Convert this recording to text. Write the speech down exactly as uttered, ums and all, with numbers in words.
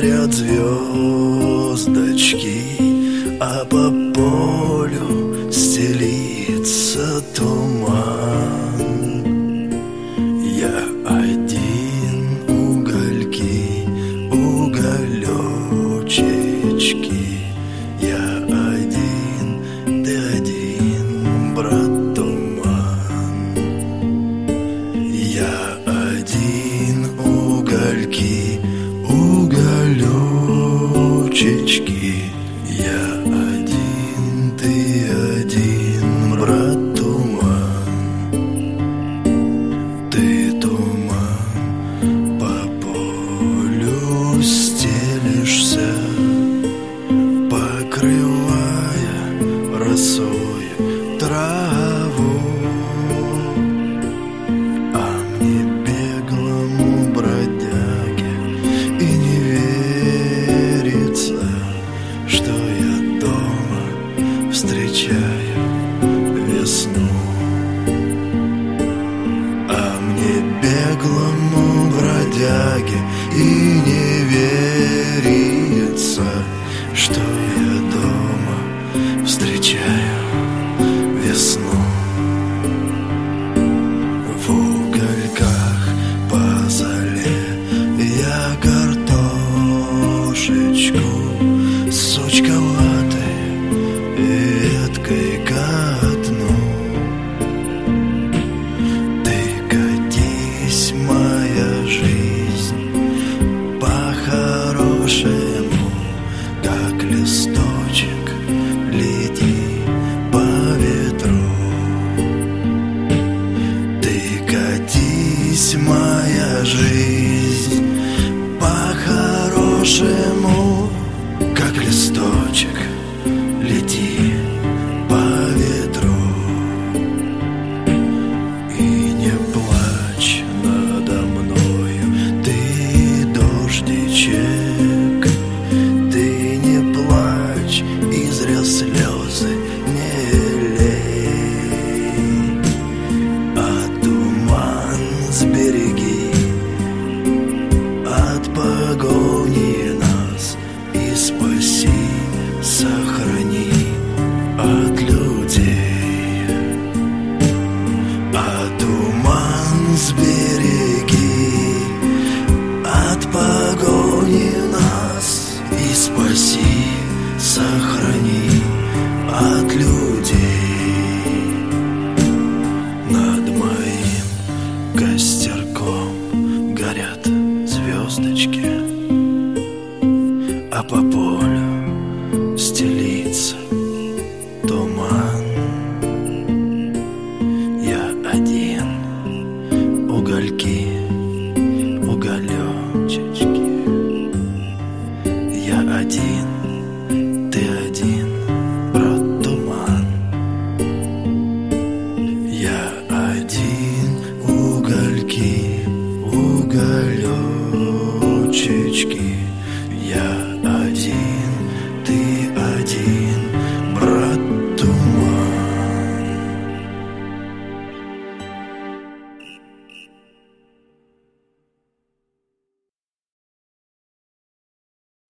горят звездочки, а по полю стелится туман. Я один, угольки, уголечечки. Я один, ты один, брат туман. Я один, угольки, уголечечки. Я один, ты один, брат туман. Ты туман, по полю стелишься, покрывая росой траву. А мне, беглому бродяге, и не верится, что я дома встречаю весну. А мне, беглому бродяге, и не верится, что я дома встречаю весну. В угольках по золе я картошечку сучковатой веткой катну. Ты катись, моя жизнь, по-хорошему, как листочек, лети по ветру. Ты катись, моя жизнь, по-хорошему, как листочек, лети по ветру. И не плачь надо мною, ты дождичек. Ты не плачь и зря слезы не лей. А туман сбереги от погони нас и спаси, сохрани от